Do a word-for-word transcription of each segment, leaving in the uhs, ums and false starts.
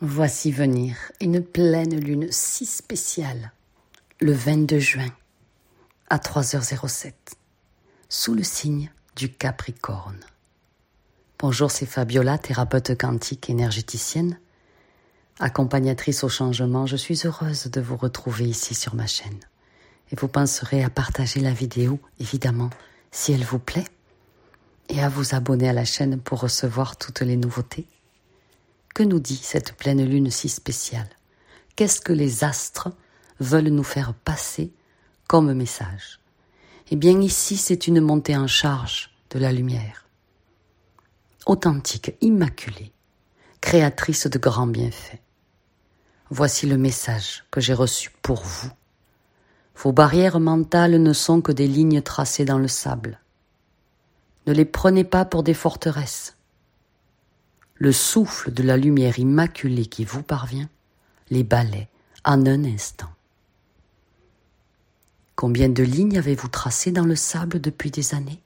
Voici venir une pleine lune si spéciale, le vingt-deux juin, à trois heures zéro sept, sous le signe du Capricorne. Bonjour, c'est Fabiola, thérapeute quantique énergéticienne, accompagnatrice au changement. Je suis heureuse de vous retrouver ici sur ma chaîne. Et vous penserez à partager la vidéo, évidemment, si elle vous plaît, et à vous abonner à la chaîne pour recevoir toutes les nouveautés. Que nous dit cette pleine lune si spéciale? Qu'est-ce que les astres veulent nous faire passer comme message? Eh bien ici, c'est une montée en charge de la lumière. Authentique, immaculée, créatrice de grands bienfaits. Voici le message que j'ai reçu pour vous. Vos barrières mentales ne sont que des lignes tracées dans le sable. Ne les prenez pas pour des forteresses. Le souffle de la lumière immaculée qui vous parvient les balaie en un instant. Combien de lignes avez-vous tracées dans le sable depuis des années?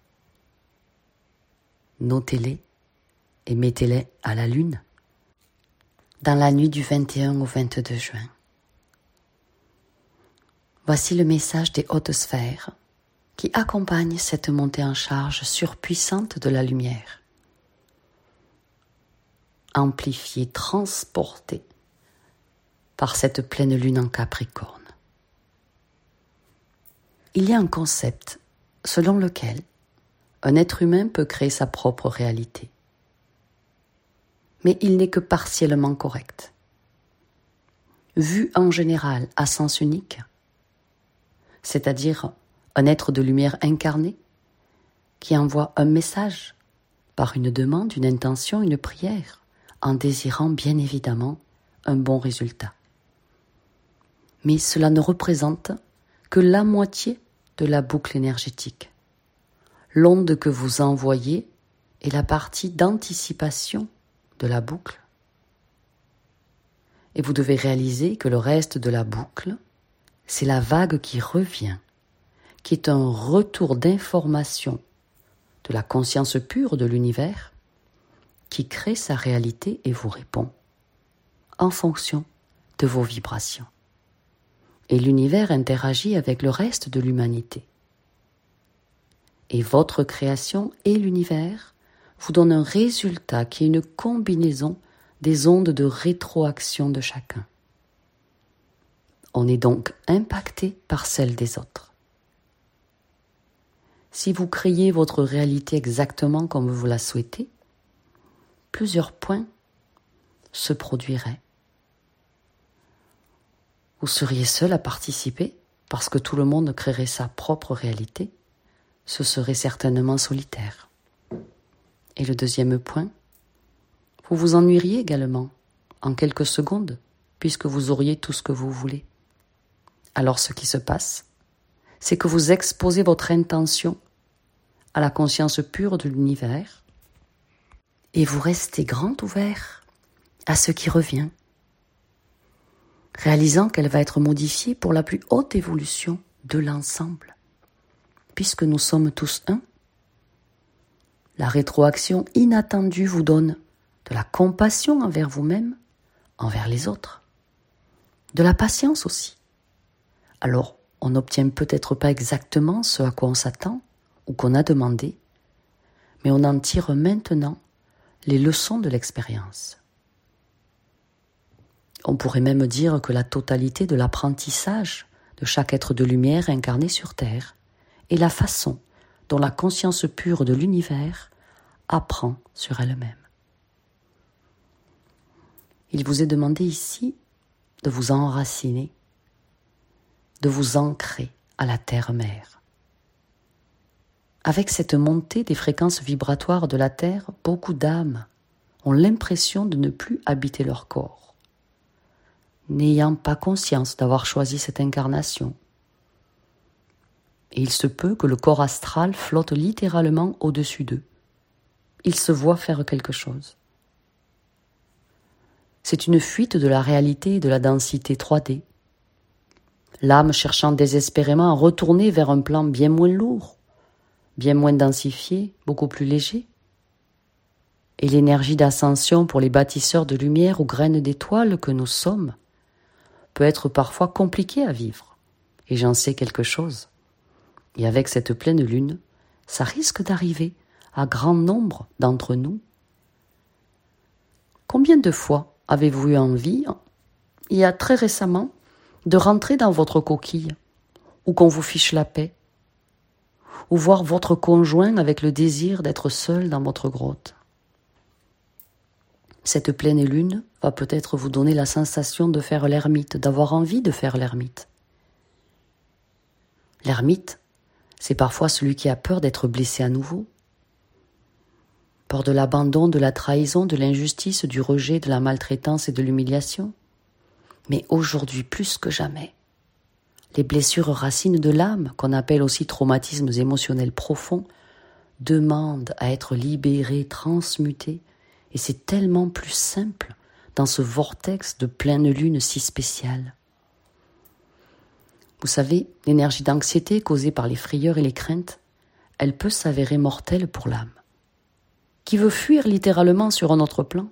Notez-les et mettez-les à la lune dans la nuit du vingt et un au vingt-deux juin. Voici le message des hautes sphères qui accompagne cette montée en charge surpuissante de la lumière. Amplifié, transporté par cette pleine lune en Capricorne. Il y a un concept selon lequel un être humain peut créer sa propre réalité. Mais il n'est que partiellement correct. Vu en général à sens unique, c'est-à-dire un être de lumière incarné qui envoie un message par une demande, une intention, une prière, en désirant bien évidemment un bon résultat. Mais cela ne représente que la moitié de la boucle énergétique. L'onde que vous envoyez est la partie d'anticipation de la boucle. Et vous devez réaliser que le reste de la boucle, c'est la vague qui revient, qui est un retour d'information de la conscience pure de l'univers, qui crée sa réalité et vous répond en fonction de vos vibrations. Et l'univers interagit avec le reste de l'humanité. Et votre création et l'univers vous donnent un résultat qui est une combinaison des ondes de rétroaction de chacun. On est donc impacté par celle des autres. Si vous créez votre réalité exactement comme vous la souhaitez, plusieurs points se produiraient. Vous seriez seul à participer parce que tout le monde créerait sa propre réalité. Ce serait certainement solitaire. Et le deuxième point, vous vous ennuieriez également en quelques secondes puisque vous auriez tout ce que vous voulez. Alors ce qui se passe, c'est que vous exposez votre intention à la conscience pure de l'univers et vous restez grand ouvert à ce qui revient, réalisant qu'elle va être modifiée pour la plus haute évolution de l'ensemble, puisque nous sommes tous un. La rétroaction inattendue vous donne de la compassion envers vous-même, envers les autres, de la patience aussi. Alors, on n'obtient peut-être pas exactement ce à quoi on s'attend ou qu'on a demandé, mais on en tire maintenant les leçons de l'expérience. On pourrait même dire que la totalité de l'apprentissage de chaque être de lumière incarné sur Terre est la façon dont la conscience pure de l'univers apprend sur elle-même. Il vous est demandé ici de vous enraciner, de vous ancrer à la terre-mère. Avec cette montée des fréquences vibratoires de la Terre, beaucoup d'âmes ont l'impression de ne plus habiter leur corps, n'ayant pas conscience d'avoir choisi cette incarnation. Et il se peut que le corps astral flotte littéralement au-dessus d'eux. Ils se voient faire quelque chose. C'est une fuite de la réalité et de la densité trois D. L'âme cherchant désespérément à retourner vers un plan bien moins lourd, bien moins densifié, beaucoup plus léger. et l'énergie d'ascension pour les bâtisseurs de lumière ou graines d'étoiles que nous sommes peut être parfois compliquée à vivre. Et j'en sais quelque chose. Et avec cette pleine lune, ça risque d'arriver à grand nombre d'entre nous. Combien de fois avez-vous eu envie, il y a très récemment, de rentrer dans votre coquille, ou qu'on vous fiche la paix, ou voir votre conjoint avec le désir d'être seul dans votre grotte? Cette pleine lune va peut-être vous donner la sensation de faire l'ermite, d'avoir envie de faire l'ermite. L'ermite, c'est parfois celui qui a peur d'être blessé à nouveau, peur de l'abandon, de la trahison, de l'injustice, du rejet, de la maltraitance et de l'humiliation. Mais aujourd'hui, plus que jamais, les blessures racines de l'âme, qu'on appelle aussi traumatismes émotionnels profonds, demandent à être libérées, transmutées, et c'est tellement plus simple dans ce vortex de pleine lune si spécial. Vous savez, l'énergie d'anxiété causée par les frayeurs et les craintes, elle peut s'avérer mortelle pour l'âme, qui veut fuir littéralement sur un autre plan.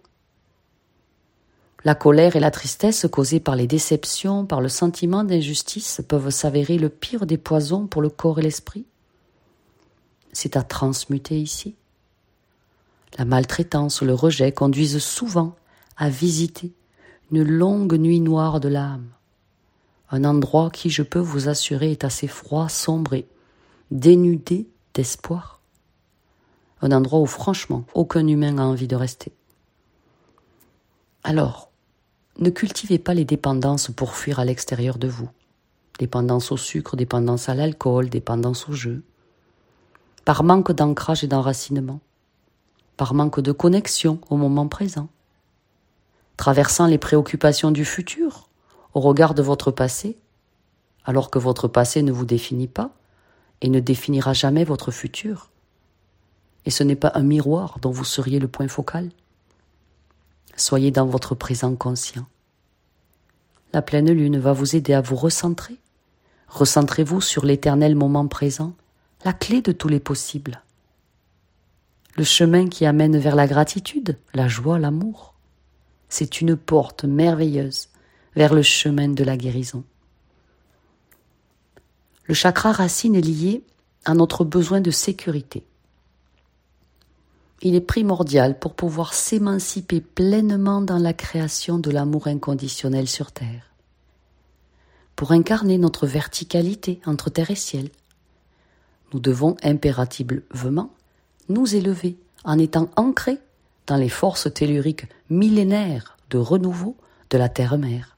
La colère et la tristesse causées par les déceptions, par le sentiment d'injustice, peuvent s'avérer le pire des poisons pour le corps et l'esprit. C'est à transmuter ici. La maltraitance ou le rejet conduisent souvent à visiter une longue nuit noire de l'âme. Un endroit qui, je peux vous assurer, est assez froid, sombre et dénudé d'espoir. Un endroit où, franchement, aucun humain a envie de rester. Alors, ne cultivez pas les dépendances pour fuir à l'extérieur de vous. Dépendance au sucre, dépendance à l'alcool, dépendance au jeu. Par manque d'ancrage et d'enracinement. Par manque de connexion au moment présent. Traversant les préoccupations du futur, au regard de votre passé, alors que votre passé ne vous définit pas et ne définira jamais votre futur. Et ce n'est pas un miroir dont vous seriez le point focal. Soyez dans votre présent conscient. La pleine lune va vous aider à vous recentrer. Recentrez-vous sur l'éternel moment présent, la clé de tous les possibles. Le chemin qui amène vers la gratitude, la joie, l'amour. C'est une porte merveilleuse vers le chemin de la guérison. Le chakra racine est lié à notre besoin de sécurité. Il est primordial pour pouvoir s'émanciper pleinement dans la création de l'amour inconditionnel sur Terre. Pour incarner notre verticalité entre terre et ciel, nous devons impérativement nous élever en étant ancrés dans les forces telluriques millénaires de renouveau de la Terre-Mère.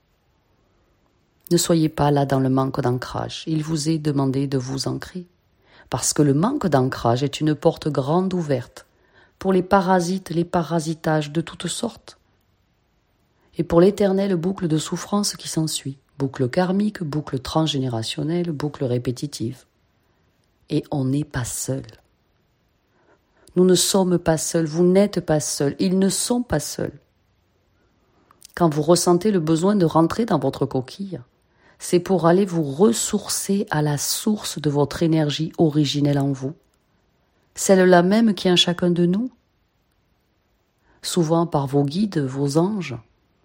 Ne soyez pas là dans le manque d'ancrage, il vous est demandé de vous ancrer, parce que le manque d'ancrage est une porte grande ouverte pour les parasites, les parasitages de toutes sortes, et pour l'éternelle boucle de souffrance qui s'ensuit, boucle karmique, boucle transgénérationnelle, boucle répétitive. Et on n'est pas seul. Nous ne sommes pas seuls, vous n'êtes pas seuls, ils ne sont pas seuls. Quand vous ressentez le besoin de rentrer dans votre coquille, c'est pour aller vous ressourcer à la source de votre énergie originelle en vous, celle-là même qui est en chacun de nous, souvent par vos guides, vos anges.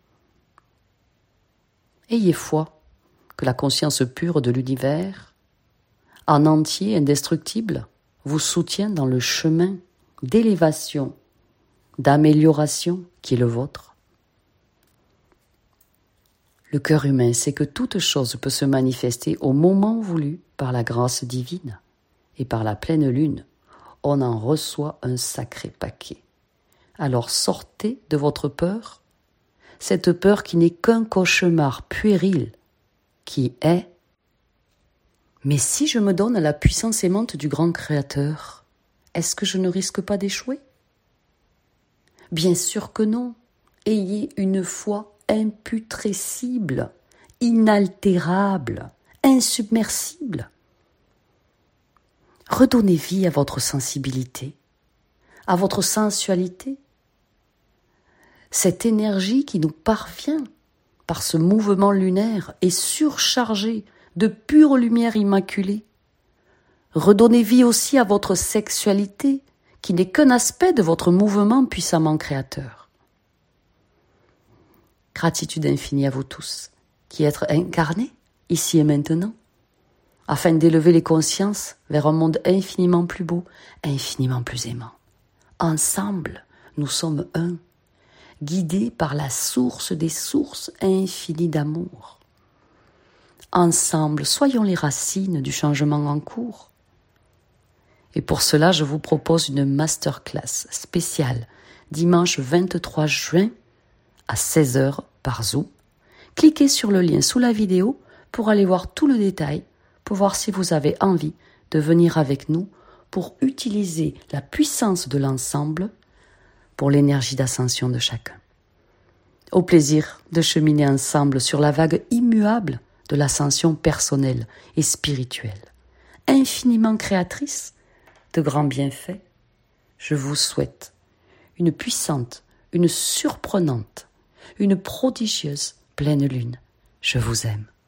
Ayez foi que la conscience pure de l'univers, en entier, indestructible, vous soutient dans le chemin d'élévation, d'amélioration qui est le vôtre. Le cœur humain sait que toute chose peut se manifester au moment voulu par la grâce divine, et par la pleine lune, on en reçoit un sacré paquet. Alors sortez de votre peur, cette peur qui n'est qu'un cauchemar puéril, qui est « Mais si je me donne à la puissance aimante du grand Créateur, est-ce que je ne risque pas d'échouer ?» Bien sûr que non. Ayez une foi imputrescible, inaltérable, insubmersible. Redonnez vie à votre sensibilité, à votre sensualité. Cette énergie qui nous parvient par ce mouvement lunaire est surchargée de pure lumière immaculée. Redonnez vie aussi à votre sexualité qui n'est qu'un aspect de votre mouvement puissamment créateur. Gratitude infinie à vous tous, qui êtes incarnés, ici et maintenant, afin d'élever les consciences vers un monde infiniment plus beau, infiniment plus aimant. Ensemble, nous sommes un, guidés par la source des sources infinies d'amour. Ensemble, soyons les racines du changement en cours. Et pour cela, je vous propose une masterclass spéciale dimanche vingt-trois juin à seize heures par Zoom. Cliquez sur le lien sous la vidéo pour aller voir tout le détail, pour voir si vous avez envie de venir avec nous pour utiliser la puissance de l'ensemble pour l'énergie d'ascension de chacun. Au plaisir de cheminer ensemble sur la vague immuable de l'ascension personnelle et spirituelle, infiniment créatrice de grands bienfaits. Je vous souhaite une puissante, une surprenante, une prodigieuse pleine lune. Je vous aime.